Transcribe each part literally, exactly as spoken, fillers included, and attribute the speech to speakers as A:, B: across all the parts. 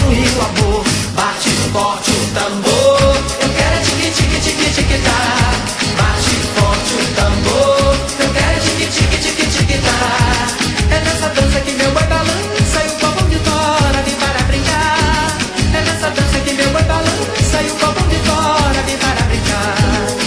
A: construir o amor. Bate forte o tambor, eu quero é tique tique tique tique tá. Bate forte o tambor, eu quero é tique tique tique tique tá. É nessa dança que meu boi balança e o povão de fora vem para brincar. É nessa dança que meu boi balança e o povão de fora vem para brincar.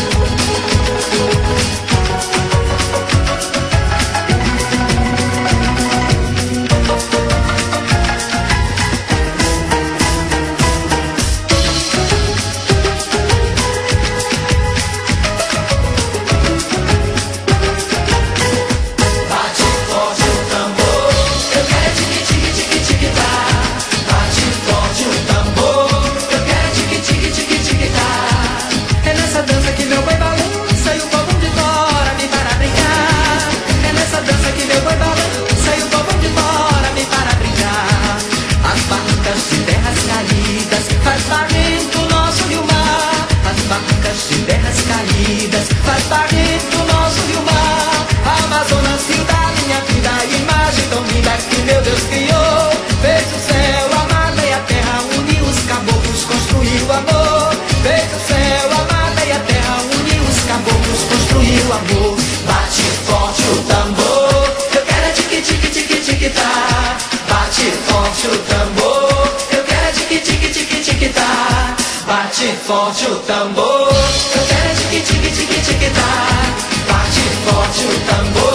A: Bate forte o tambor, eu quero é tique tique tique tique tá. Bate forte o tambor.